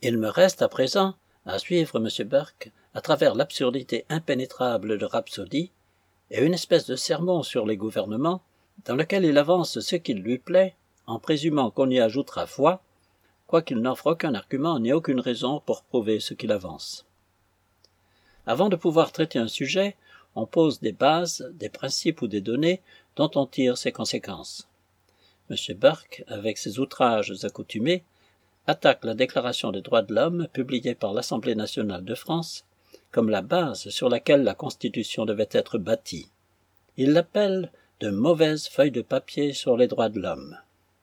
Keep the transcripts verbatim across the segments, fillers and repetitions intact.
Il me reste à présent à suivre M. Burke à travers l'absurdité impénétrable de Rhapsody et une espèce de sermon sur les gouvernements dans lequel il avance ce qu'il lui plaît en présumant qu'on y ajoutera foi, quoiqu'il n'offre aucun argument ni aucune raison pour prouver ce qu'il avance. Avant de pouvoir traiter un sujet, on pose des bases, des principes ou des données dont on tire ses conséquences. M. Burke, avec ses outrages accoutumés, attaque la Déclaration des droits de l'homme publiée par l'Assemblée nationale de France comme la base sur laquelle la Constitution devait être bâtie. Il l'appelle de mauvaises feuilles de papier sur les droits de l'homme.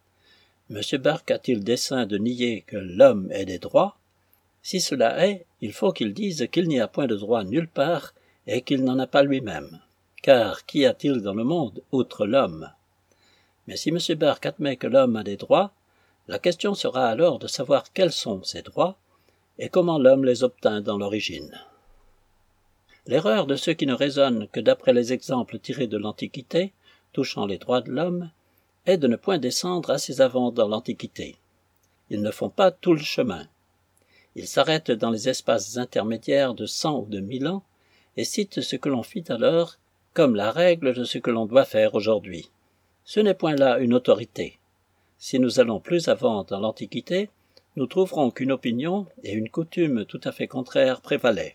M. Burke a-t-il dessein de nier que l'homme ait des droits? Si cela est, il faut qu'il dise qu'il n'y a point de droit nulle part et qu'il n'en a pas lui-même. Car qu'y a-t-il dans le monde outre l'homme? Mais si M. Burke admet que l'homme a des droits, la question sera alors de savoir quels sont ces droits et comment l'homme les obtint dans l'origine. L'erreur de ceux qui ne raisonnent que d'après les exemples tirés de l'Antiquité, touchant les droits de l'homme, est de ne point descendre assez avant dans l'Antiquité. Ils ne font pas tout le chemin. Ils s'arrêtent dans les espaces intermédiaires de cent ou de mille ans et citent ce que l'on fit alors comme la règle de ce que l'on doit faire aujourd'hui. Ce n'est point là une autorité. Si nous allons plus avant dans l'Antiquité, nous trouverons qu'une opinion et une coutume tout à fait contraires prévalaient.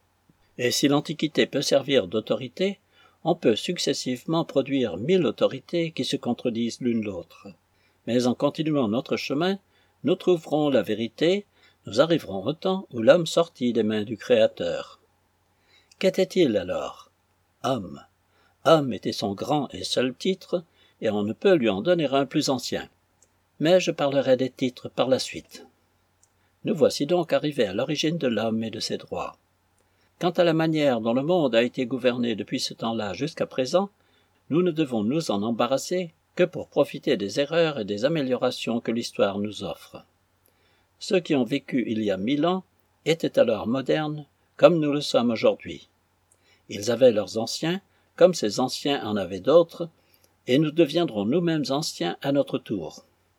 Et si l'Antiquité peut servir d'autorité, on peut successivement produire mille autorités qui se contredisent l'une l'autre. Mais en continuant notre chemin, nous trouverons la vérité, nous arriverons au temps où l'homme sortit des mains du Créateur. Qu'était-il alors? Homme. Homme était son grand et seul titre, et on ne peut lui en donner un plus ancien. Mais je parlerai des titres par la suite. Nous voici donc arrivés à l'origine de l'homme et de ses droits. Quant à la manière dont le monde a été gouverné depuis ce temps-là jusqu'à présent, nous ne devons nous en embarrasser que pour profiter des erreurs et des améliorations que l'histoire nous offre. Ceux qui ont vécu il y a mille ans étaient alors modernes comme nous le sommes aujourd'hui. Ils avaient leurs anciens, comme ces anciens en avaient d'autres, et nous deviendrons nous-mêmes anciens à notre tour.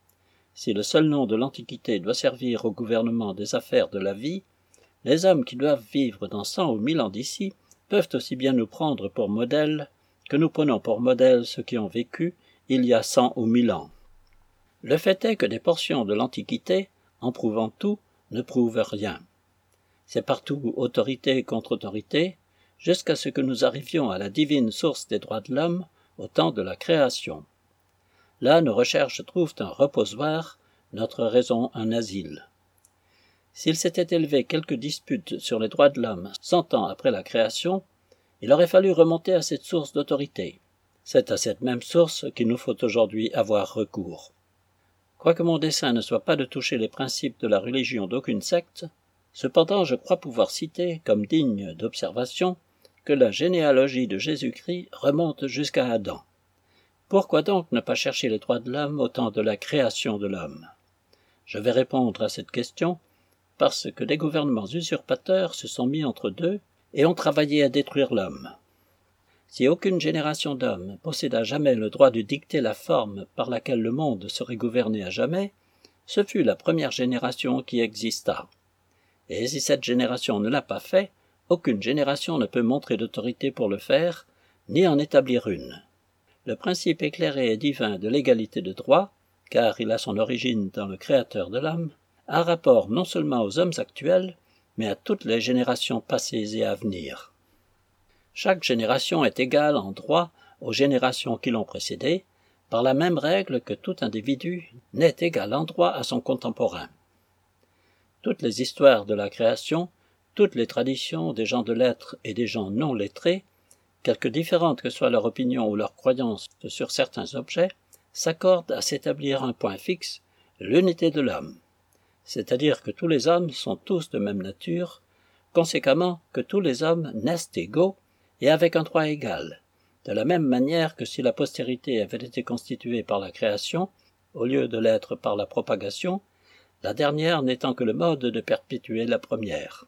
Si le seul nom de l'Antiquité doit servir au gouvernement des affaires de la vie, les hommes qui doivent vivre dans cent ou mille ans d'ici peuvent aussi bien nous prendre pour modèle que nous prenons pour modèle ceux qui ont vécu il y a cent ou mille ans. Le fait est que des portions de l'Antiquité, en prouvant tout, ne prouvent rien. C'est partout autorité contre autorité, jusqu'à ce que nous arrivions à la divine source des droits de l'homme au temps de la création. Là, nos recherches trouvent un reposoir, notre raison un asile. S'il s'était élevé quelques disputes sur les droits de l'homme cent ans après la création, il aurait fallu remonter à cette source d'autorité. C'est à cette même source qu'il nous faut aujourd'hui avoir recours. Quoique mon dessein ne soit pas de toucher les principes de la religion d'aucune secte, cependant je crois pouvoir citer, comme digne d'observation, que la généalogie de Jésus-Christ remonte jusqu'à Adam. Pourquoi donc ne pas chercher les droits de l'homme au temps de la création de l'homme? Je vais répondre à cette question parce que des gouvernements usurpateurs se sont mis entre deux et ont travaillé à détruire l'homme. Si aucune génération d'hommes posséda jamais le droit de dicter la forme par laquelle le monde serait gouverné à jamais, ce fut la première génération qui exista. Et si cette génération ne l'a pas fait, aucune génération ne peut montrer d'autorité pour le faire, ni en établir une. Le principe éclairé et divin de l'égalité de droit, car il a son origine dans le Créateur de l'homme, a rapport non seulement aux hommes actuels, mais à toutes les générations passées et à venir. Chaque génération est égale en droit aux générations qui l'ont précédée, par la même règle que tout individu n'est égal en droit à son contemporain. Toutes les histoires de la création, toutes les traditions des gens de lettres et des gens non lettrés, quelque différentes que soit leur opinion ou leur croyance sur certains objets, s'accordent à s'établir un point fixe, l'unité de l'homme. C'est-à-dire que tous les hommes sont tous de même nature, conséquemment que tous les hommes naissent égaux et avec un droit égal, de la même manière que si la postérité avait été constituée par la création, au lieu de l'être par la propagation, la dernière n'étant que le mode de perpétuer la première.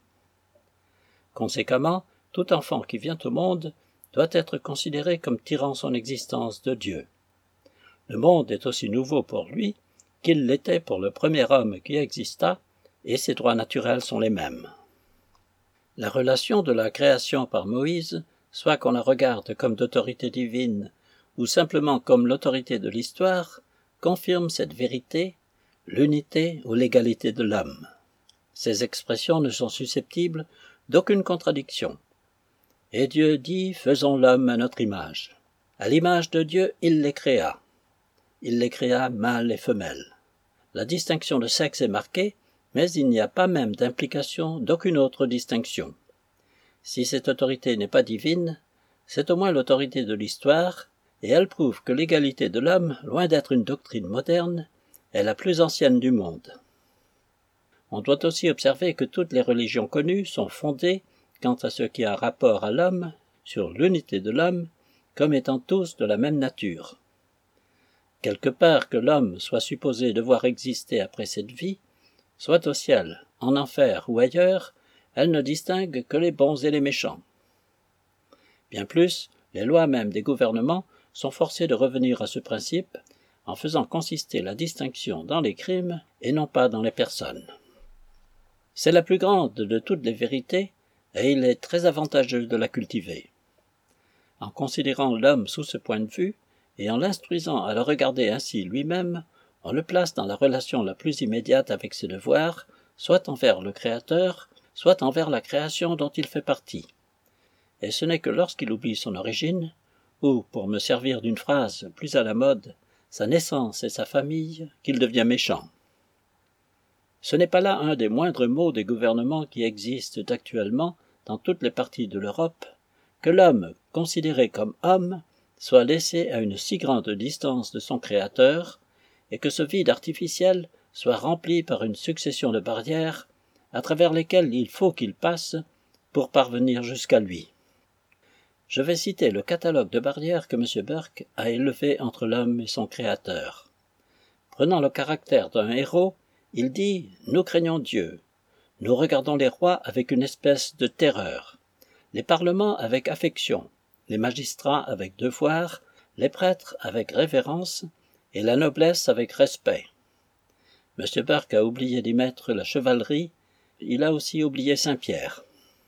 Conséquemment, tout enfant qui vient au monde doit être considéré comme tirant son existence de Dieu. Le monde est aussi nouveau pour lui qu'il l'était pour le premier homme qui exista, et ses droits naturels sont les mêmes. La relation de la création par Moïse, soit qu'on la regarde comme d'autorité divine ou simplement comme l'autorité de l'histoire, confirme cette vérité, l'unité ou l'égalité de l'homme. Ces expressions ne sont susceptibles d'aucune contradiction. Et Dieu dit, faisons l'homme à notre image. À l'image de Dieu, il les créa. Il les créa mâles et femelles. La distinction de sexe est marquée, mais il n'y a pas même d'implication d'aucune autre distinction. Si cette autorité n'est pas divine, c'est au moins l'autorité de l'histoire, et elle prouve que l'égalité de l'homme, loin d'être une doctrine moderne, est la plus ancienne du monde. On doit aussi observer que toutes les religions connues sont fondées, quant à ce qui a rapport à l'homme, sur l'unité de l'homme, comme étant tous de la même nature. Quelque part que l'homme soit supposé devoir exister après cette vie, soit au ciel, en enfer ou ailleurs, elle ne distingue que les bons et les méchants. Bien plus, les lois même des gouvernements sont forcées de revenir à ce principe, en faisant consister la distinction dans les crimes et non pas dans les personnes. C'est la plus grande de toutes les vérités, et il est très avantageux de la cultiver. En considérant l'homme sous ce point de vue, et en l'instruisant à le regarder ainsi lui-même, on le place dans la relation la plus immédiate avec ses devoirs, soit envers le Créateur, soit envers la création dont il fait partie. Et ce n'est que lorsqu'il oublie son origine, ou, pour me servir d'une phrase plus à la mode, sa naissance et sa famille, qu'il devient méchant. Ce n'est pas là un des moindres maux des gouvernements qui existent actuellement dans toutes les parties de l'Europe, que l'homme, considéré comme homme, soit laissé à une si grande distance de son Créateur, et que ce vide artificiel soit rempli par une succession de barrières à travers lesquelles il faut qu'il passe pour parvenir jusqu'à lui. Je vais citer le catalogue de barrières que M. Burke a élevé entre l'homme et son Créateur. Prenant le caractère d'un héros, il dit « Nous craignons Dieu. Nous regardons les rois avec une espèce de terreur, les parlements avec affection, les magistrats avec devoir, les prêtres avec révérence et la noblesse avec respect. » M. Burke a oublié d'y mettre la chevalerie, il a aussi oublié Saint-Pierre.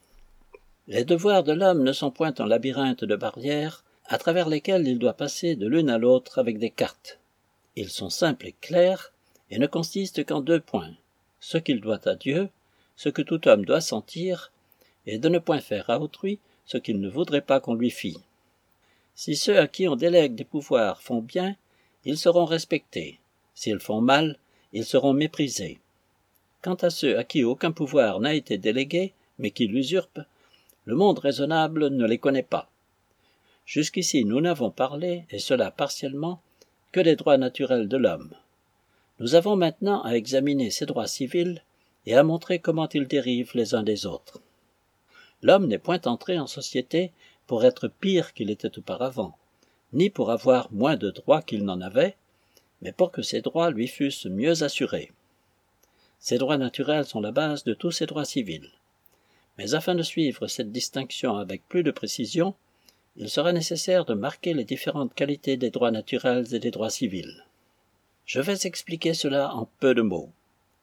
Les devoirs de l'homme ne sont point un labyrinthe de barrières à travers lesquelles il doit passer de l'une à l'autre avec des cartes. Ils sont simples et clairs et ne consistent qu'en deux points, ce qu'il doit à Dieu, ce que tout homme doit sentir, et de ne point faire à autrui ce qu'il ne voudrait pas qu'on lui fît. Si ceux à qui on délègue des pouvoirs font bien, ils seront respectés. S'ils font mal, ils seront méprisés. Quant à ceux à qui aucun pouvoir n'a été délégué, mais qui l'usurpent, le monde raisonnable ne les connaît pas. Jusqu'ici nous n'avons parlé, et cela partiellement, que des droits naturels de l'homme. Nous avons maintenant à examiner ces droits civils et à montrer comment ils dérivent les uns des autres. L'homme n'est point entré en société pour être pire qu'il était auparavant, ni pour avoir moins de droits qu'il n'en avait, mais pour que ses droits lui fussent mieux assurés. Ces droits naturels sont la base de tous ces droits civils. Mais afin de suivre cette distinction avec plus de précision, il sera nécessaire de marquer les différentes qualités des droits naturels et des droits civils. Je vais expliquer cela en peu de mots.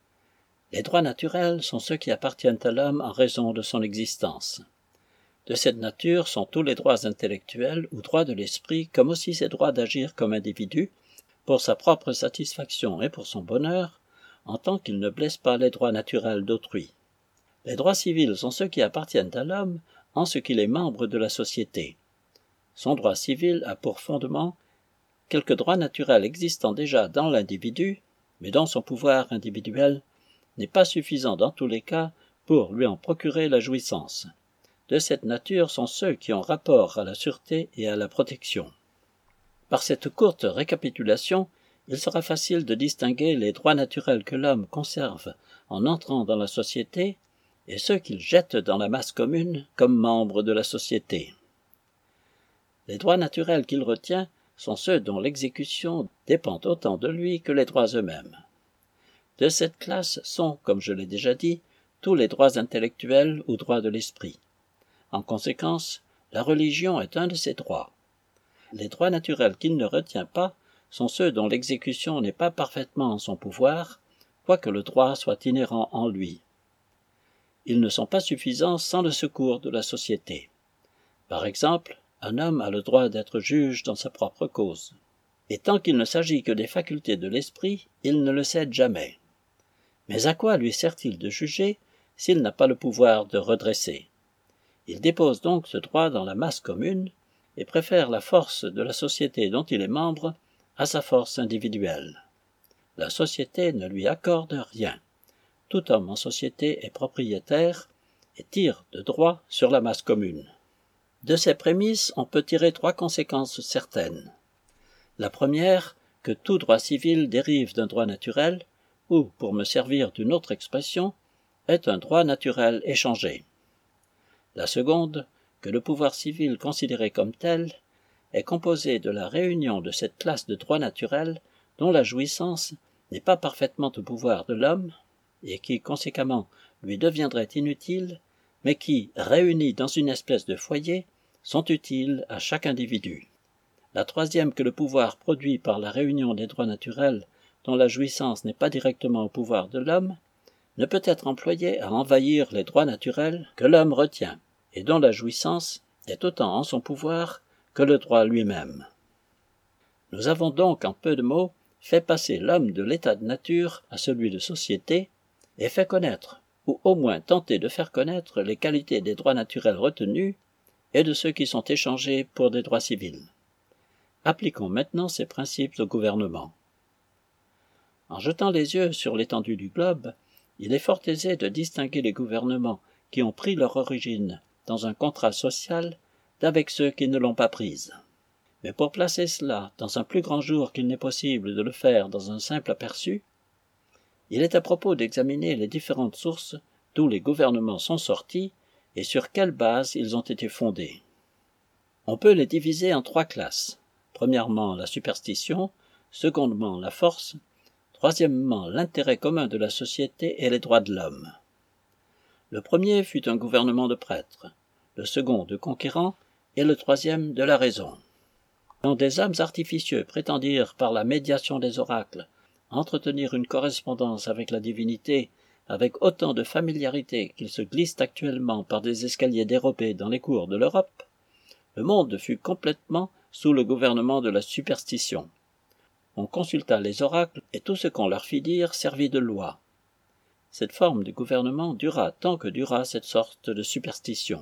Les droits naturels sont ceux qui appartiennent à l'homme en raison de son existence. De cette nature sont tous les droits intellectuels ou droits de l'esprit, comme aussi ses droits d'agir comme individu, pour sa propre satisfaction et pour son bonheur, en tant qu'il ne blesse pas les droits naturels d'autrui. Les droits civils sont ceux qui appartiennent à l'homme en ce qu'il est membre de la société. Son droit civil a pour fondement quelques droits naturels existant déjà dans l'individu, mais dont son pouvoir individuel n'est pas suffisant dans tous les cas pour lui en procurer la jouissance. De cette nature sont ceux qui ont rapport à la sûreté et à la protection. Par cette courte récapitulation, il sera facile de distinguer les droits naturels que l'homme conserve en entrant dans la société et ceux qu'il jette dans la masse commune comme membre de la société. Les droits naturels qu'il retient sont ceux dont l'exécution dépend autant de lui que les droits eux-mêmes. De cette classe sont, comme je l'ai déjà dit, tous les droits intellectuels ou droits de l'esprit. En conséquence, la religion est un de ces droits. Les droits naturels qu'il ne retient pas sont ceux dont l'exécution n'est pas parfaitement en son pouvoir, quoique le droit soit inhérent en lui. Ils ne sont pas suffisants sans le secours de la société. Par exemple, un homme a le droit d'être juge dans sa propre cause. Et tant qu'il ne s'agit que des facultés de l'esprit, il ne le cède jamais. Mais à quoi lui sert-il de juger s'il n'a pas le pouvoir de redresser? Il dépose donc ce droit dans la masse commune et préfère la force de la société dont il est membre à sa force individuelle. La société ne lui accorde rien. Tout homme en société est propriétaire et tire de droit sur la masse commune. De ces prémices, on peut tirer trois conséquences certaines. La première, que tout droit civil dérive d'un droit naturel, ou, pour me servir d'une autre expression, est un droit naturel échangé. La seconde, que le pouvoir civil considéré comme tel est composé de la réunion de cette classe de droits naturels dont la jouissance n'est pas parfaitement au pouvoir de l'homme, et qui, conséquemment, lui deviendraient inutiles, mais qui, réunis dans une espèce de foyer, sont utiles à chaque individu. La troisième, que le pouvoir produit par la réunion des droits naturels dont la jouissance n'est pas directement au pouvoir de l'homme, ne peut être employé à envahir les droits naturels que l'homme retient, et dont la jouissance est autant en son pouvoir que le droit lui-même. Nous avons donc, en peu de mots, fait passer l'homme de l'état de nature à celui de société, et fait connaître, ou au moins tenté de faire connaître les qualités des droits naturels retenus et de ceux qui sont échangés pour des droits civils. Appliquons maintenant ces principes au gouvernement. En jetant les yeux sur l'étendue du globe, il est fort aisé de distinguer les gouvernements qui ont pris leur origine dans un contrat social d'avec ceux qui ne l'ont pas prise. Mais pour placer cela dans un plus grand jour qu'il n'est possible de le faire dans un simple aperçu, il est à propos d'examiner les différentes sources d'où les gouvernements sont sortis et sur quelle base ils ont été fondés. On peut les diviser en trois classes. Premièrement, la superstition, secondement, la force, troisièmement, l'intérêt commun de la société et les droits de l'homme. Le premier fut un gouvernement de prêtres, le second de conquérants et le troisième de la raison. Quand des hommes artificieux prétendirent par la médiation des oracles entretenir une correspondance avec la divinité avec autant de familiarité qu'ils se glissent actuellement par des escaliers dérobés dans les cours de l'Europe, le monde fut complètement sous le gouvernement de la superstition. On consulta les oracles et tout ce qu'on leur fit dire servit de loi. Cette forme de gouvernement dura tant que dura cette sorte de superstition.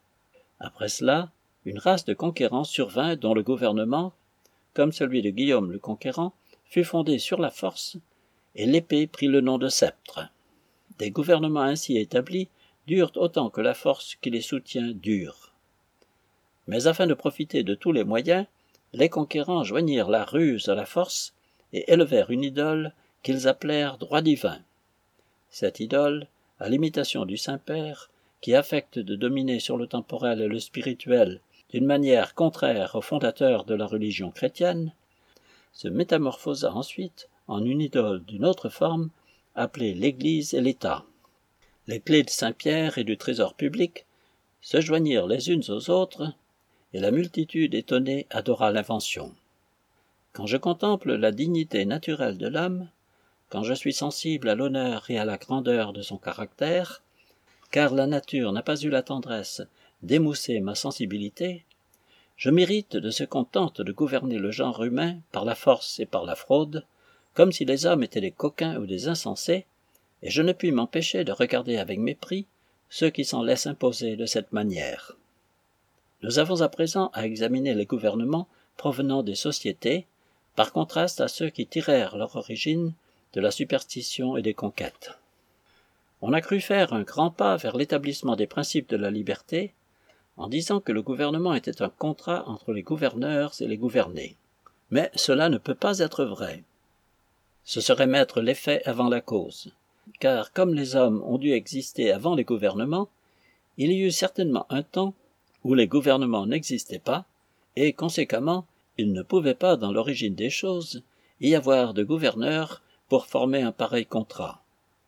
Après cela, une race de conquérants survint dont le gouvernement, comme celui de Guillaume le Conquérant, fut fondé sur la force, et l'épée prit le nom de sceptre. Des gouvernements ainsi établis durent autant que la force qui les soutient dure. Mais afin de profiter de tous les moyens, les conquérants joignirent la ruse à la force et élevèrent une idole qu'ils appelèrent droit divin. Cette idole, à l'imitation du Saint-Père, qui affecte de dominer sur le temporel et le spirituel d'une manière contraire aux fondateurs de la religion chrétienne, se métamorphosa ensuite en une idole d'une autre forme, appelée l'Église et l'État. Les clés de Saint-Pierre et du trésor public se joignirent les unes aux autres, et la multitude étonnée adora l'invention. Quand je contemple la dignité naturelle de l'homme, quand je suis sensible à l'honneur et à la grandeur de son caractère, car la nature n'a pas eu la tendresse d'émousser ma sensibilité, je m'irrite de ce qu'on tente de gouverner le genre humain par la force et par la fraude, comme si les hommes étaient des coquins ou des insensés, et je ne puis m'empêcher de regarder avec mépris ceux qui s'en laissent imposer de cette manière. Nous avons à présent à examiner les gouvernements provenant des sociétés, par contraste à ceux qui tirèrent leur origine de la superstition et des conquêtes. On a cru faire un grand pas vers l'établissement des principes de la liberté, en disant que le gouvernement était un contrat entre les gouverneurs et les gouvernés. Mais cela ne peut pas être vrai. Ce serait mettre l'effet avant la cause, car comme les hommes ont dû exister avant les gouvernements, il y eut certainement un temps où les gouvernements n'existaient pas, et conséquemment, il ne pouvait pas, dans l'origine des choses, y avoir de gouverneurs pour former un pareil contrat.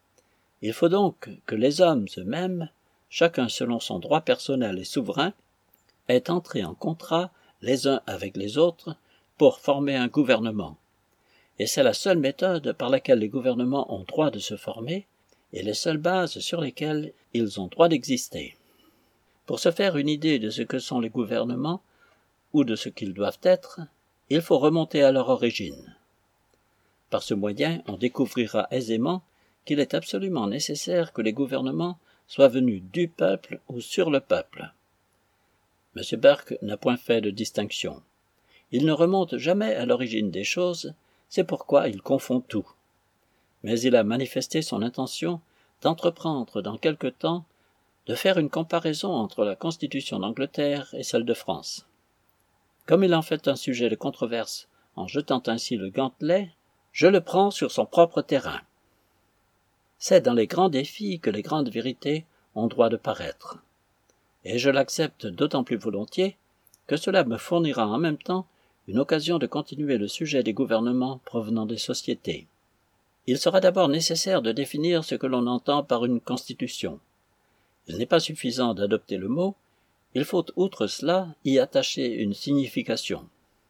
Il faut donc que les hommes eux-mêmes, chacun selon son droit personnel et souverain, aient entré en contrat les uns avec les autres pour former un gouvernement. et c'est la seule méthode par laquelle les gouvernements ont droit de se former et les seules bases sur lesquelles ils ont droit d'exister. Pour se faire une idée de ce que sont les gouvernements ou de ce qu'ils doivent être, il faut remonter à leur origine. Par ce moyen, on découvrira aisément qu'il est absolument nécessaire que les gouvernements soient venus du peuple ou sur le peuple. M. Burke n'a point fait de distinction. Il ne remonte jamais à l'origine des choses, c'est pourquoi il confond tout. Mais il a manifesté son intention d'entreprendre dans quelque temps de faire une comparaison entre la Constitution d'Angleterre et celle de France. Comme il en fait un sujet de controverse en jetant ainsi le gantelet, je le prends sur son propre terrain. C'est dans les grands défis que les grandes vérités ont droit de paraître. Et je l'accepte d'autant plus volontiers que cela me fournira en même temps une occasion de continuer le sujet des gouvernements provenant des sociétés. Il sera d'abord nécessaire de définir ce que l'on entend par une constitution. Il n'est pas suffisant d'adopter le mot, il faut outre cela y attacher une signification.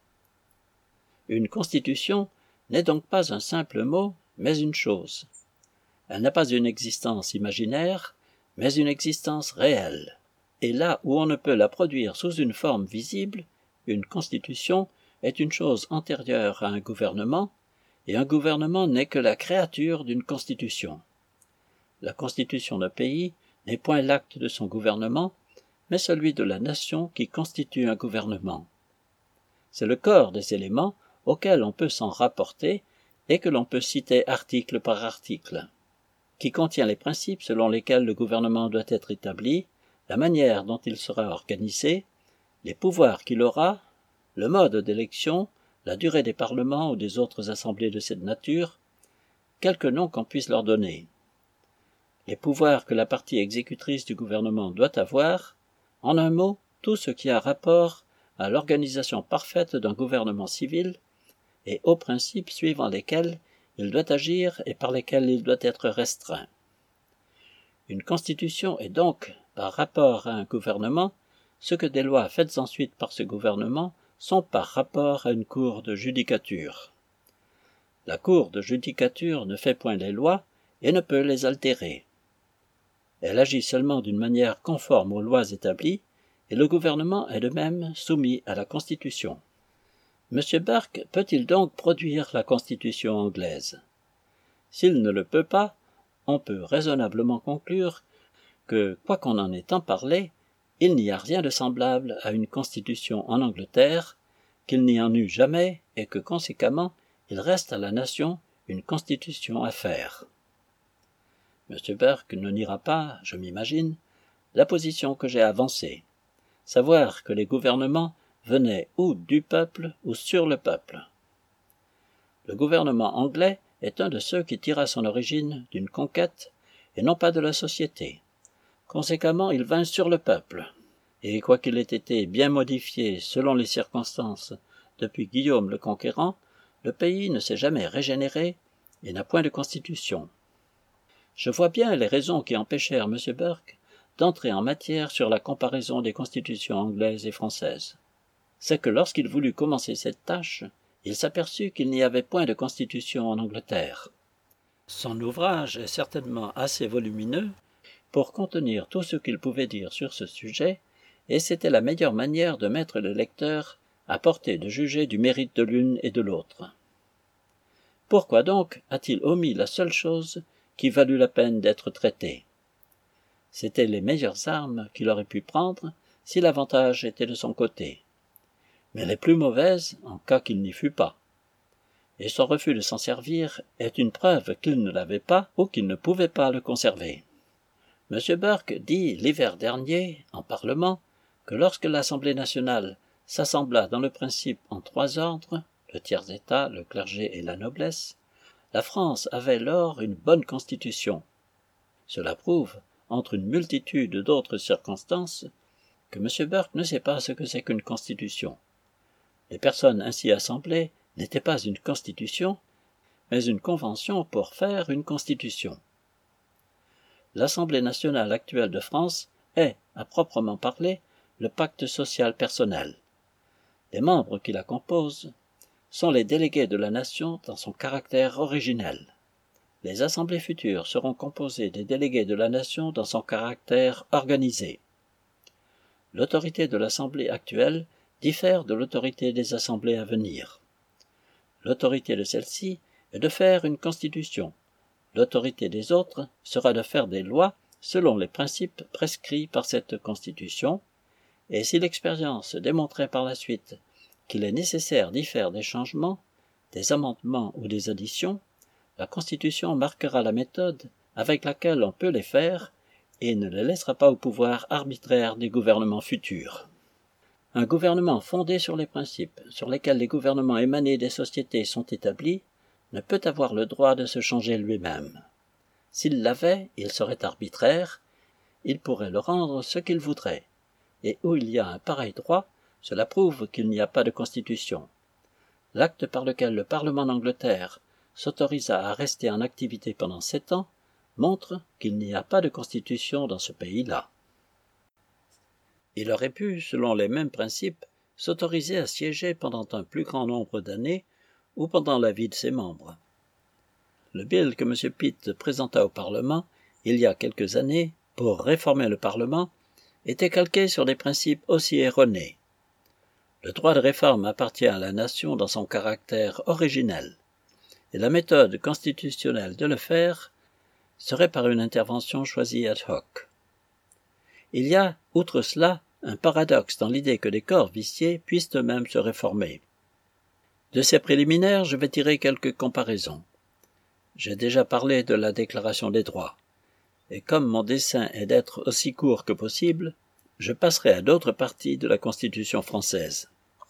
Une constitution n'est donc pas un simple mot, mais une chose. Elle n'a pas une existence imaginaire, mais une existence réelle. Et là où on ne peut la produire sous une forme visible, une constitution est une chose antérieure à un gouvernement, et un gouvernement n'est que la créature d'une constitution. La constitution d'un pays n'est point l'acte de son gouvernement, mais celui de la nation qui constitue un gouvernement. C'est le corps des éléments auxquels on peut s'en rapporter et que l'on peut citer article par article, qui contient les principes selon lesquels le gouvernement doit être établi, la manière dont il sera organisé, les pouvoirs qu'il aura, le mode d'élection, la durée des parlements ou des autres assemblées de cette nature, quelque nom qu'on puisse leur donner. Les pouvoirs que la partie exécutrice du gouvernement doit avoir, en un mot, tout ce qui a rapport à l'organisation parfaite d'un gouvernement civil et aux principes suivant lesquels il doit agir et par lesquels il doit être restreint. Une constitution est donc, par rapport à un gouvernement, ce que des lois faites ensuite par ce gouvernement sont par rapport à une cour de judicature. La cour de judicature ne fait point les lois et ne peut les altérer. Elle agit seulement d'une manière conforme aux lois établies, et le gouvernement est de même soumis à la Constitution. M. Burke peut-il donc produire la Constitution anglaise? S'il ne le peut pas, on peut raisonnablement conclure que, quoi qu'on en ait tant parlé, il n'y a rien de semblable à une constitution en Angleterre, qu'il n'y en eut jamais, et que, conséquemment, il reste à la nation une constitution à faire. M. Burke ne niera pas, je m'imagine, la position que j'ai avancée, savoir que les gouvernements venaient ou du peuple ou sur le peuple. Le gouvernement anglais est un de ceux qui tira son origine d'une conquête et non pas de la société. Conséquemment, il vint sur le peuple, et quoiqu'il ait été bien modifié selon les circonstances depuis Guillaume le Conquérant, le pays ne s'est jamais régénéré et n'a point de constitution. Je vois bien les raisons qui empêchèrent M. Burke d'entrer en matière sur la comparaison des constitutions anglaises et françaises. C'est que lorsqu'il voulut commencer cette tâche, il s'aperçut qu'il n'y avait point de constitution en Angleterre. Son ouvrage est certainement assez volumineux pour contenir tout ce qu'il pouvait dire sur ce sujet, et c'était la meilleure manière de mettre le lecteur à portée de juger du mérite de l'une et de l'autre. Pourquoi donc a-t-il omis la seule chose qui valut la peine d'être traitée? C'étaient les meilleures armes qu'il aurait pu prendre si l'avantage était de son côté, mais les plus mauvaises en cas qu'il n'y fût pas. Et son refus de s'en servir est une preuve qu'il ne l'avait pas ou qu'il ne pouvait pas le conserver. M. Burke dit l'hiver dernier, en Parlement, que lorsque l'Assemblée nationale s'assembla dans le principe en trois ordres, le tiers-état, le clergé et la noblesse, la France avait lors une bonne constitution. Cela prouve, entre une multitude d'autres circonstances, que M. Burke ne sait pas ce que c'est qu'une constitution. Les personnes ainsi assemblées n'étaient pas une constitution, mais une convention pour faire une constitution. L'Assemblée nationale actuelle de France est, à proprement parler, le pacte social personnel. Les membres qui la composent sont les délégués de la nation dans son caractère originel. Les assemblées futures seront composées des délégués de la nation dans son caractère organisé. L'autorité de l'assemblée actuelle diffère de l'autorité des assemblées à venir. L'autorité de celle-ci est de faire une constitution. L'autorité des autres sera de faire des lois selon les principes prescrits par cette constitution, et si l'expérience démontrait par la suite qu'il est nécessaire d'y faire des changements, des amendements ou des additions, la Constitution marquera la méthode avec laquelle on peut les faire et ne les laissera pas au pouvoir arbitraire des gouvernements futurs. Un gouvernement fondé sur les principes sur lesquels les gouvernements émanés des sociétés sont établis ne peut avoir le droit de se changer lui-même. S'il l'avait, il serait arbitraire, il pourrait le rendre ce qu'il voudrait, et où il y a un pareil droit, cela prouve qu'il n'y a pas de constitution. L'acte par lequel le Parlement d'Angleterre s'autorisa à rester en activité pendant sept ans montre qu'il n'y a pas de constitution dans ce pays-là. Il aurait pu, selon les mêmes principes, s'autoriser à siéger pendant un plus grand nombre d'années ou pendant la vie de ses membres. Le bill que M. Pitt présenta au Parlement, il y a quelques années, pour réformer le Parlement, était calqué sur des principes aussi erronés. Le droit de réforme appartient à la nation dans son caractère originel, et la méthode constitutionnelle de le faire serait par une intervention choisie ad hoc. Il y a, outre cela, un paradoxe dans l'idée que des corps viciés puissent eux-mêmes se réformer. De ces préliminaires, je vais tirer quelques comparaisons. J'ai déjà parlé de la Déclaration des droits, et comme mon dessein est d'être aussi court que possible, je passerai à d'autres parties de la Constitution française.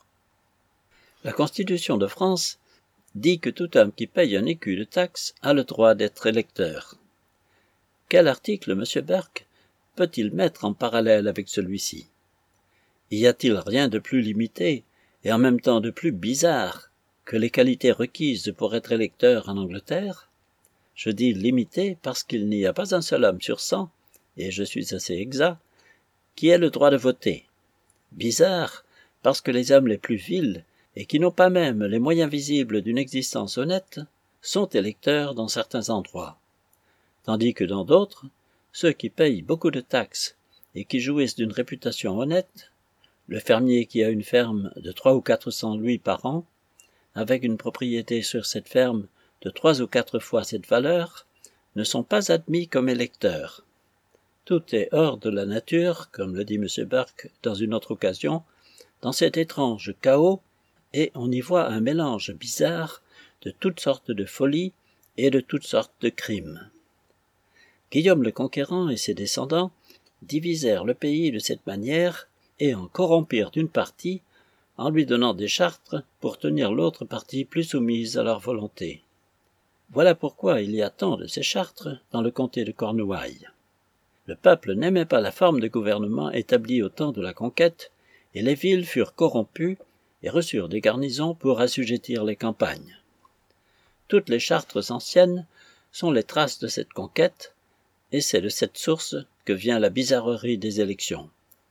La Constitution de France dit que tout homme qui paye un écu de taxe a le droit d'être électeur. Quel article M. Burke peut-il mettre en parallèle avec celui-ci? Y a-t-il rien de plus limité, et en même temps de plus bizarre, que les qualités requises pour être électeur en Angleterre? Je dis limité parce qu'il n'y a pas un seul homme sur cent, et je suis assez exact, qui ait le droit de voter. Bizarre parce que les hommes les plus vils, et qui n'ont pas même les moyens visibles d'une existence honnête, sont électeurs dans certains endroits. Tandis que dans d'autres, ceux qui payent beaucoup de taxes et qui jouissent d'une réputation honnête, le fermier qui a une ferme de trois ou quatre cents louis par an, avec une propriété sur cette ferme de trois ou quatre fois cette valeur, ne sont pas admis comme électeurs. Tout est hors de la nature, comme le dit M. Burke dans une autre occasion, dans cet étrange chaos, et on y voit un mélange bizarre de toutes sortes de folies et de toutes sortes de crimes. Guillaume le Conquérant et ses descendants divisèrent le pays de cette manière et en corrompirent une partie en lui donnant des chartres pour tenir l'autre partie plus soumise à leur volonté. Voilà pourquoi il y a tant de ces chartres dans le comté de Cornouailles. Le peuple n'aimait pas la forme de gouvernement établie au temps de la conquête, et les villes furent corrompues et reçurent des garnisons pour assujettir les campagnes. Toutes les chartres anciennes sont les traces de cette conquête, et c'est de cette source que vient la bizarrerie des élections.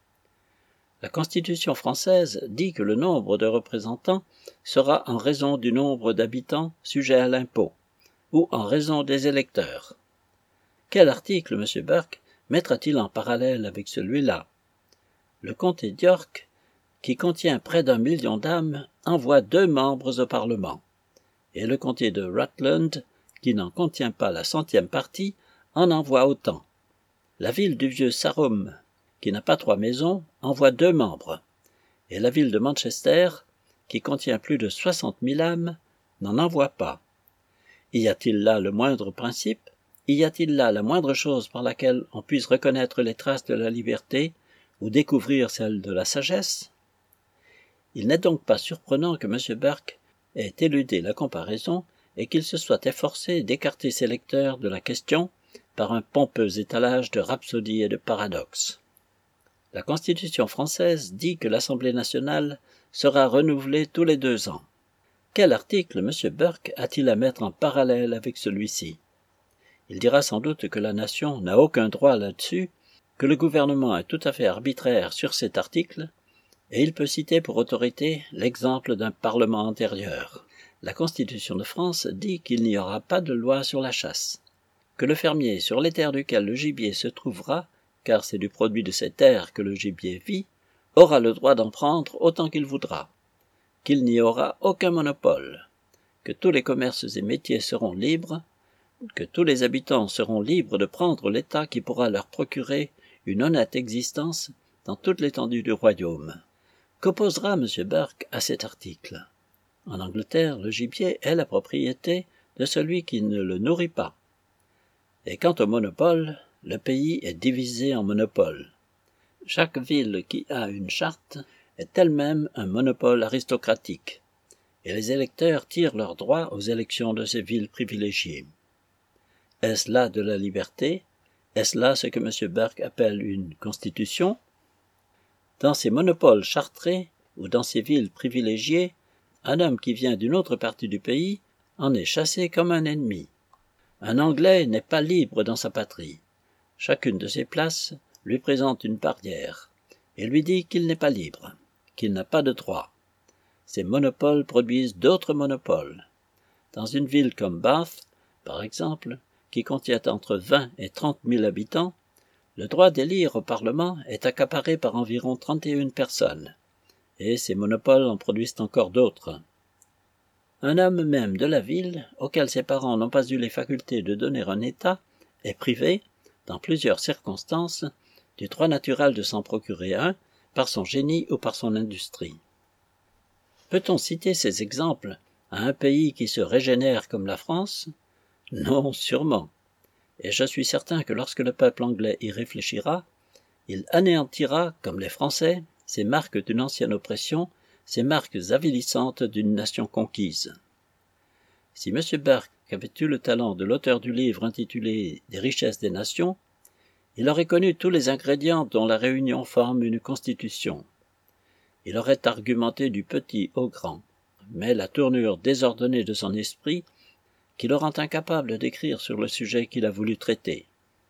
La Constitution française dit que le nombre de représentants sera en raison du nombre d'habitants sujets à l'impôt, ou en raison des électeurs. Quel article M. Burke mettra-t-il en parallèle avec celui-là? Le comté d'York, qui contient près d'un million d'âmes, envoie deux membres au Parlement, et le comté de Rutland, qui n'en contient pas la centième partie, en envoie autant. La ville du vieux Sarum, qui n'a pas trois maisons, envoie deux membres, et la ville de Manchester, qui contient plus de soixante mille âmes, n'en envoie pas. Y a-t-il là le moindre principe? Y a-t-il là la moindre chose par laquelle on puisse reconnaître les traces de la liberté ou découvrir celles de la sagesse? Il n'est donc pas surprenant que M. Burke ait éludé la comparaison et qu'il se soit efforcé d'écarter ses lecteurs de la question par un pompeux étalage de rhapsodies et de paradoxes. La Constitution française dit que l'Assemblée nationale sera renouvelée tous les deux ans. Quel article M. Burke a-t-il à mettre en parallèle avec celui-ci? Il dira sans doute que la nation n'a aucun droit là-dessus, que le gouvernement est tout à fait arbitraire sur cet article, Et il peut citer pour autorité l'exemple d'un parlement antérieur. La Constitution de France dit qu'il n'y aura pas de loi sur la chasse, que le fermier sur les terres duquel le gibier se trouvera, car c'est du produit de ces terres que le gibier vit, aura le droit d'en prendre autant qu'il voudra, qu'il n'y aura aucun monopole, que tous les commerces et métiers seront libres, que tous les habitants seront libres de prendre l'État qui pourra leur procurer une honnête existence dans toute l'étendue du royaume. Qu'opposera M. Burke à cet article? En Angleterre, le gibier est la propriété de celui qui ne le nourrit pas. Et quant au monopole, le pays est divisé en monopoles. Chaque ville qui a une charte est elle-même un monopole aristocratique, et les électeurs tirent leurs droits aux élections de ces villes privilégiées. Est-ce là de la liberté? Est-ce là ce que M. Burke appelle une constitution? Dans ces monopoles chartrés, ou dans ces villes privilégiées, un homme qui vient d'une autre partie du pays en est chassé comme un ennemi. Un Anglais n'est pas libre dans sa patrie. Chacune de ces places lui présente une barrière et lui dit qu'il n'est pas libre, qu'il n'a pas de droit. Ces monopoles produisent d'autres monopoles. Dans une ville comme Bath, par exemple, qui contient entre vingt et trente mille habitants, le droit d'élire au Parlement est accaparé par environ trente et une personnes, et ces monopoles en produisent encore d'autres. Un homme même de la ville, auquel ses parents n'ont pas eu les facultés de donner un état, est privé, dans plusieurs circonstances, du droit naturel de s'en procurer un, par son génie ou par son industrie. Peut-on citer ces exemples à un pays qui se régénère comme la France? Non, sûrement. Et je suis certain que lorsque le peuple anglais y réfléchira, il anéantira, comme les Français, ces marques d'une ancienne oppression, ces marques avilissantes d'une nation conquise. Si M. Burke avait eu le talent de l'auteur du livre intitulé « Des richesses des nations », il aurait connu tous les ingrédients dont la réunion forme une constitution. Il aurait argumenté du petit au grand, mais la tournure désordonnée de son esprit qui le rend incapable d'écrire sur le sujet qu'il a voulu traiter.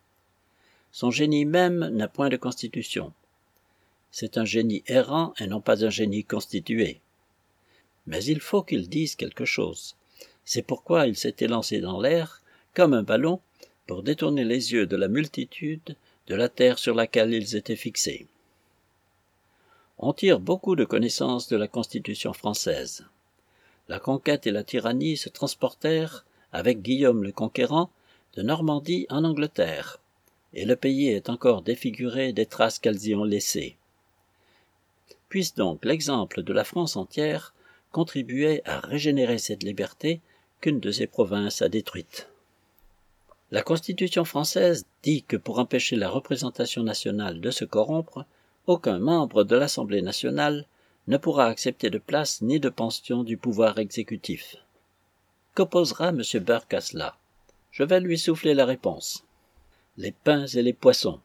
Son génie même n'a point de constitution. C'est un génie errant et non pas un génie constitué. Mais il faut qu'il dise quelque chose. C'est pourquoi il s'est élancé dans l'air, comme un ballon, pour détourner les yeux de la multitude de la terre sur laquelle ils étaient fixés. On tire beaucoup de connaissances de la Constitution française. La conquête et la tyrannie se transportèrent, avec Guillaume le Conquérant, de Normandie en Angleterre, et le pays est encore défiguré des traces qu'elles y ont laissées. Puisse donc l'exemple de la France entière contribuer à régénérer cette liberté qu'une de ces provinces a détruite. La Constitution française dit que pour empêcher la représentation nationale de se corrompre, aucun membre de l'Assemblée nationale ne pourra accepter de place ni de pension du pouvoir exécutif. Qu'opposera M. Burke à cela? Je vais lui souffler la réponse. Les pains et les poissons.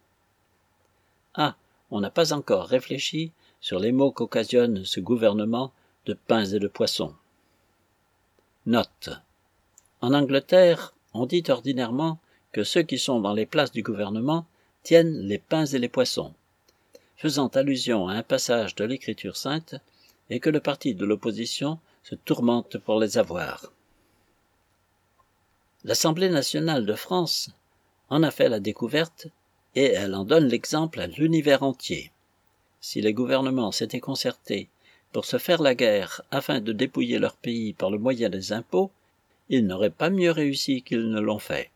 Ah, on n'a pas encore réfléchi sur les maux qu'occasionne ce gouvernement de pains et de poissons. Note. En Angleterre, on dit ordinairement que ceux qui sont dans les places du gouvernement tiennent les pains et les poissons, faisant allusion à un passage de l'Écriture sainte, et que le parti de l'opposition se tourmente pour les avoir. L'Assemblée nationale de France en a fait la découverte, et elle en donne l'exemple à l'univers entier. Si les gouvernements s'étaient concertés pour se faire la guerre afin de dépouiller leur pays par le moyen des impôts, ils n'auraient pas mieux réussi qu'ils ne l'ont fait.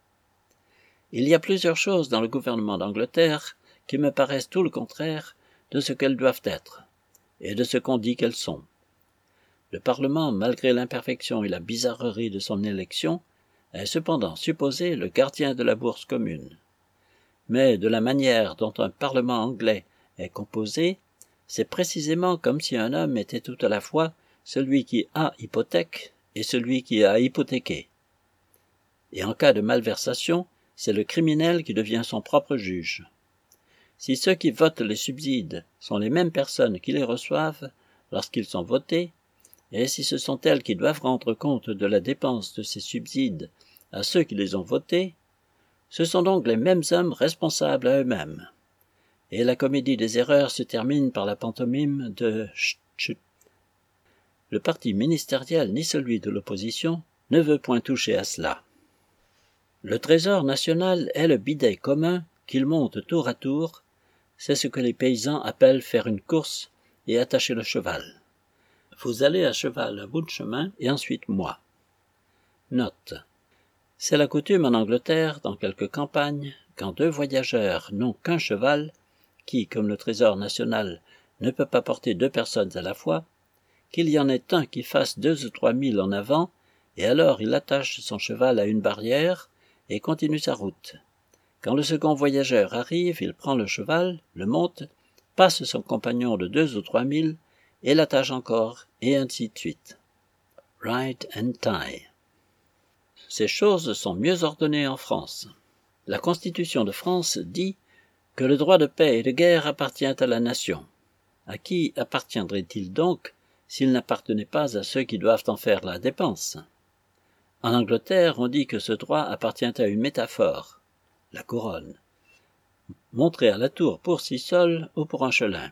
Il y a plusieurs choses dans le gouvernement d'Angleterre qui me paraissent tout le contraire de ce qu'elles doivent être, et de ce qu'on dit qu'elles sont. Le Parlement, malgré l'imperfection et la bizarrerie de son élection, est cependant supposé le gardien de la bourse commune. Mais de la manière dont un Parlement anglais est composé, c'est précisément comme si un homme était tout à la fois celui qui a hypothèque et celui qui a hypothéqué. Et en cas de malversation, c'est le criminel qui devient son propre juge. Si ceux qui votent les subsides sont les mêmes personnes qui les reçoivent lorsqu'ils sont votés, et si ce sont elles qui doivent rendre compte de la dépense de ces subsides à ceux qui les ont votés, ce sont donc les mêmes hommes responsables à eux-mêmes. et la comédie des erreurs se termine par la pantomime de chut chut. Le parti ministériel ni celui de l'opposition ne veut point toucher à cela. Le Trésor national est le bidet commun qu'il monte tour à tour, c'est ce que les paysans appellent faire une course et attacher le cheval. Vous allez à cheval un bout de chemin et ensuite moi. Note. C'est la coutume en Angleterre, dans quelques campagnes, quand deux voyageurs n'ont qu'un cheval, qui, comme le Trésor national, ne peut pas porter deux personnes à la fois, qu'il y en ait un qui fasse deux ou trois milles en avant, et alors il attache son cheval à une barrière et continue sa route. Quand le second voyageur arrive, il prend le cheval, le monte, passe son compagnon de deux ou trois milles, et l'attache encore, et ainsi de suite. Ride and tie. Ces choses sont mieux ordonnées en France. La Constitution de France dit que le droit de paix et de guerre appartient à la nation. À qui appartiendrait-il donc s'il n'appartenait pas à ceux qui doivent en faire la dépense? En Angleterre, on dit que ce droit appartient à une métaphore, la couronne, montrée à la tour pour six sols ou pour un chelin.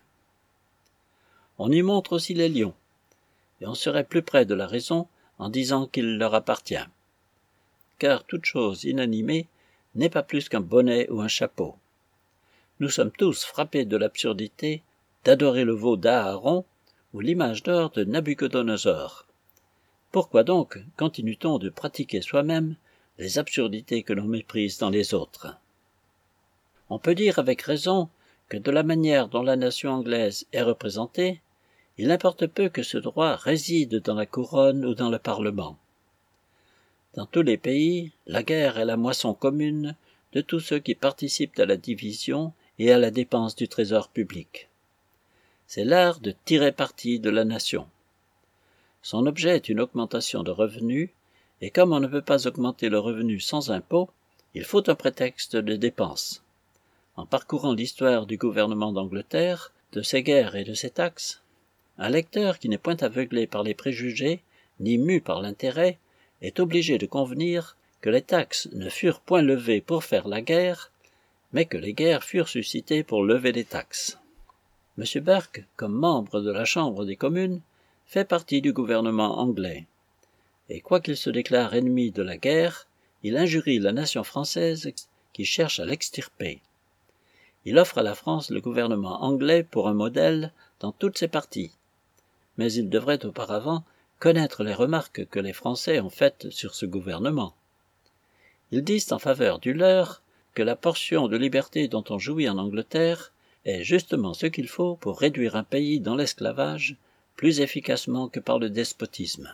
On y montre aussi les lions, et on serait plus près de la raison en disant qu'il leur appartient. Car toute chose inanimée n'est pas plus qu'un bonnet ou un chapeau. Nous sommes tous frappés de l'absurdité d'adorer le veau d'Aaron ou l'image d'or de Nabuchodonosor. Pourquoi donc continue-t-on de pratiquer soi-même les absurdités que l'on méprise dans les autres? On peut dire avec raison que de la manière dont la nation anglaise est représentée, il importe peu que ce droit réside dans la couronne ou dans le Parlement. Dans tous les pays, la guerre est la moisson commune de tous ceux qui participent à la division et à la dépense du trésor public. C'est l'art de tirer parti de la nation. Son objet est une augmentation de revenus, et comme on ne peut pas augmenter le revenu sans impôt, il faut un prétexte de dépense. En parcourant l'histoire du gouvernement d'Angleterre, de ses guerres et de ses taxes, un lecteur qui n'est point aveuglé par les préjugés, ni mu par l'intérêt, est obligé de convenir que les taxes ne furent point levées pour faire la guerre, mais que les guerres furent suscitées pour lever les taxes. M. Burke, comme membre de la Chambre des communes, fait partie du gouvernement anglais, et quoiqu'il se déclare ennemi de la guerre, il injurie la nation française qui cherche à l'extirper. Il offre à la France le gouvernement anglais pour un modèle dans toutes ses parties, mais il devrait auparavant connaître les remarques que les Français ont faites sur ce gouvernement. Ils disent en faveur du leur que la portion de liberté dont on jouit en Angleterre est justement ce qu'il faut pour réduire un pays dans l'esclavage plus efficacement que par le despotisme.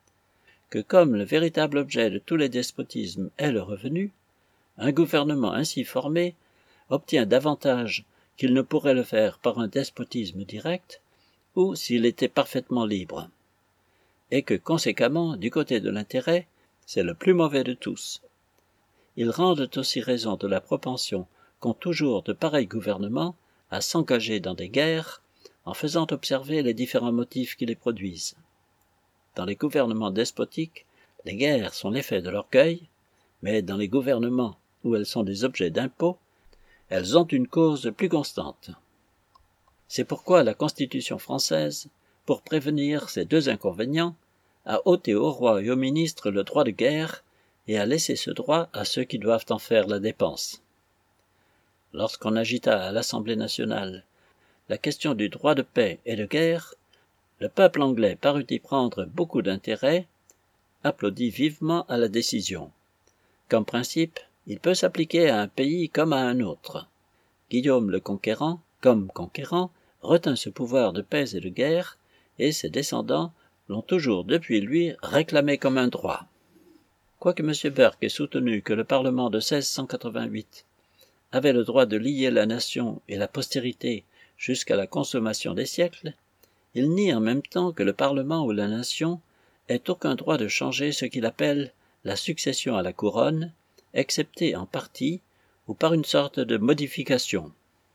Que comme le véritable objet de tous les despotismes est le revenu, un gouvernement ainsi formé obtient davantage qu'il ne pourrait le faire par un despotisme direct ou s'il était parfaitement libre. Et que, conséquemment, du côté de l'intérêt, c'est le plus mauvais de tous. Ils rendent aussi raison de la propension qu'ont toujours de pareils gouvernements à s'engager dans des guerres en faisant observer les différents motifs qui les produisent. Dans les gouvernements despotiques, les guerres sont l'effet de l'orgueil, mais dans les gouvernements où elles sont des objets d'impôt, elles ont une cause plus constante. C'est pourquoi la Constitution française, pour prévenir ces deux inconvénients, a ôté au roi et aux ministres le droit de guerre et a laissé ce droit à ceux qui doivent en faire la dépense. Lorsqu'on agita à l'Assemblée nationale la question du droit de paix et de guerre, le peuple anglais parut y prendre beaucoup d'intérêt, applaudit vivement à la décision. Comme principe, il peut s'appliquer à un pays comme à un autre. Guillaume le Conquérant, comme conquérant, retint ce pouvoir de paix et de guerre, et ses descendants l'ont toujours depuis lui réclamé comme un droit. Quoique M. Burke ait soutenu que le Parlement de seize cent quatre-vingt-huit avait le droit de lier la nation et la postérité jusqu'à la consommation des siècles, il nie en même temps que le Parlement ou la nation ait aucun droit de changer ce qu'il appelle la succession à la couronne, excepté en partie ou par une sorte de modification.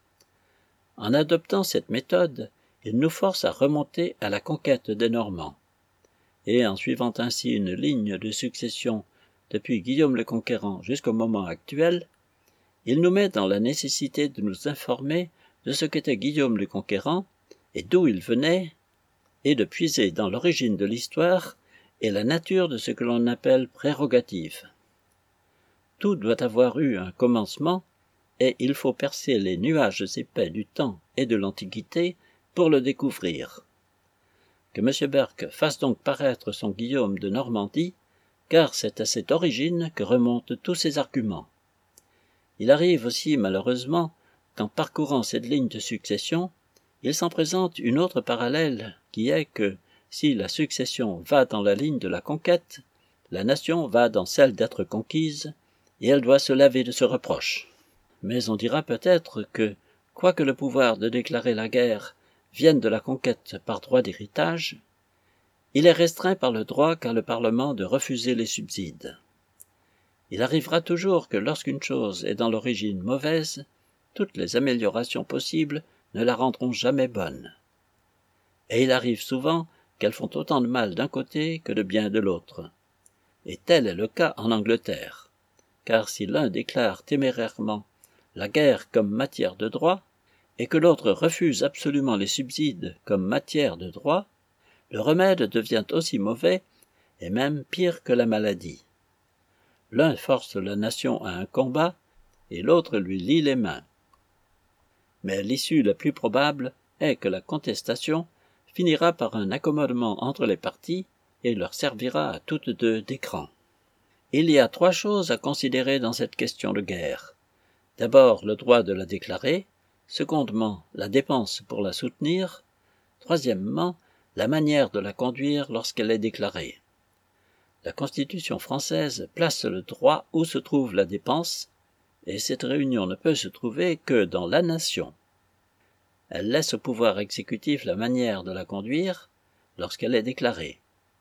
En adoptant cette méthode, il nous force à remonter à la conquête des Normands, et en suivant ainsi une ligne de succession depuis Guillaume le Conquérant jusqu'au moment actuel, il nous met dans la nécessité de nous informer de ce qu'était Guillaume le Conquérant et d'où il venait, et de puiser dans l'origine de l'histoire et la nature de ce que l'on appelle prérogative. Tout doit avoir eu un commencement, et il faut percer les nuages épais du temps et de l'Antiquité pour le découvrir. Que M. Burke fasse donc paraître son Guillaume de Normandie, car c'est à cette origine que remontent tous ses arguments. Il arrive aussi, malheureusement, qu'en parcourant cette ligne de succession, il s'en présente une autre parallèle, qui est que, si la succession va dans la ligne de la conquête, la nation va dans celle d'être conquise, et elle doit se laver de ce reproche. Mais on dira peut-être que, quoique le pouvoir de déclarer la guerre vienne de la conquête par droit d'héritage, il est restreint par le droit qu'a le Parlement de refuser les subsides. Il arrivera toujours que lorsqu'une chose est dans l'origine mauvaise, toutes les améliorations possibles ne la rendront jamais bonne. Et il arrive souvent qu'elles font autant de mal d'un côté que de bien de l'autre. Et tel est le cas en Angleterre, car si l'un déclare témérairement la guerre comme matière de droit, et que l'autre refuse absolument les subsides comme matière de droit, le remède devient aussi mauvais, et même pire que la maladie. L'un force la nation à un combat, et l'autre lui lie les mains. Mais l'issue la plus probable est que la contestation finira par un accommodement entre les parties et leur servira à toutes deux d'écran. Il y a trois choses à considérer dans cette question de guerre. D'abord le droit de la déclarer, secondement la dépense pour la soutenir, troisièmement la manière de la conduire lorsqu'elle est déclarée. La Constitution française place le droit où se trouve la dépense, et cette réunion ne peut se trouver que dans la nation. Elle laisse au pouvoir exécutif la manière de la conduire lorsqu'elle est déclarée.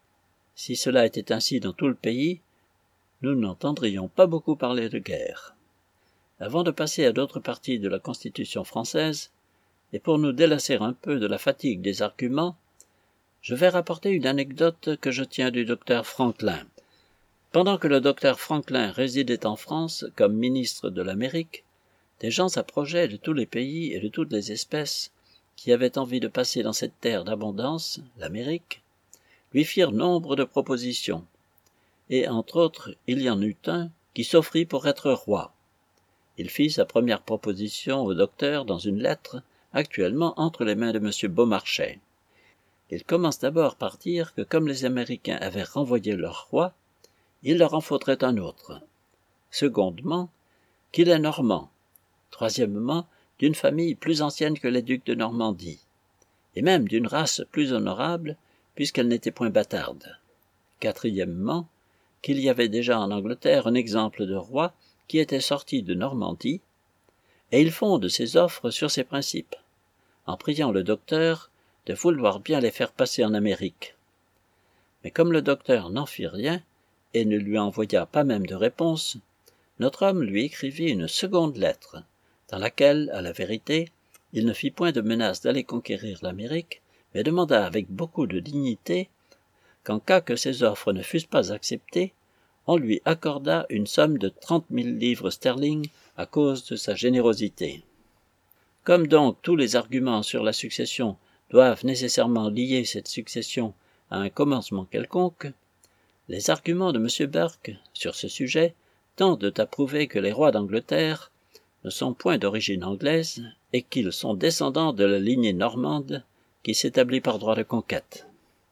Si cela était ainsi dans tout le pays, nous n'entendrions pas beaucoup parler de guerre. Avant de passer à d'autres parties de la Constitution française, et pour nous délasser un peu de la fatigue des arguments, je vais rapporter une anecdote que je tiens du docteur Franklin. Pendant que le docteur Franklin résidait en France comme ministre de l'Amérique, des gens s'approchaient de tous les pays et de toutes les espèces qui avaient envie de passer dans cette terre d'abondance, l'Amérique, lui firent nombre de propositions, et entre autres il y en eut un qui s'offrit pour être roi. Il fit sa première proposition au docteur dans une lettre actuellement entre les mains de M. Beaumarchais. Il commence d'abord par dire que comme les Américains avaient renvoyé leur roi, il leur en faudrait un autre. Secondement, qu'il est normand. Troisièmement, d'une famille plus ancienne que les ducs de Normandie, et même d'une race plus honorable, puisqu'elle n'était point bâtarde. Quatrièmement, qu'il y avait déjà en Angleterre un exemple de roi qui était sorti de Normandie, et il fonde ses offres sur ces principes, en priant le docteur de vouloir bien les faire passer en Amérique. Mais comme le docteur n'en fit rien, et ne lui envoya pas même de réponse, notre homme lui écrivit une seconde lettre, dans laquelle, à la vérité, il ne fit point de menace d'aller conquérir l'Amérique, mais demanda avec beaucoup de dignité qu'en cas que ses offres ne fussent pas acceptées, on lui accorda une somme de trente mille livres sterling à cause de sa générosité. Comme donc tous les arguments sur la succession doivent nécessairement lier cette succession à un commencement quelconque, les arguments de M. Burke sur ce sujet tendent à prouver que les rois d'Angleterre ne sont point d'origine anglaise et qu'ils sont descendants de la lignée normande qui s'établit par droit de conquête.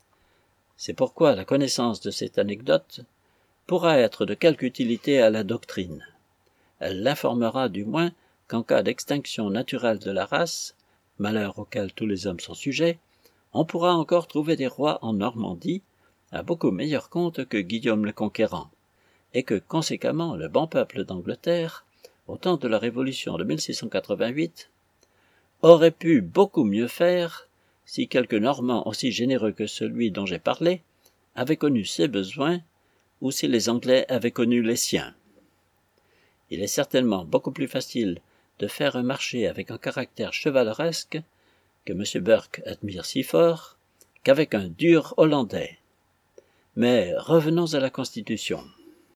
C'est pourquoi la connaissance de cette anecdote pourra être de quelque utilité à la doctrine. Elle l'informera du moins qu'en cas d'extinction naturelle de la race, malheur auquel tous les hommes sont sujets, on pourra encore trouver des rois en Normandie à beaucoup meilleur compte que Guillaume le Conquérant, et que conséquemment le bon peuple d'Angleterre, au temps de la Révolution de mille six cent quatre-vingt-huit, aurait pu beaucoup mieux faire si quelque Normand aussi généreux que celui dont j'ai parlé avait connu ses besoins ou si les Anglais avaient connu les siens. Il est certainement beaucoup plus facile de faire un marché avec un caractère chevaleresque, que M. Burke admire si fort, qu'avec un dur Hollandais. Mais revenons à la Constitution.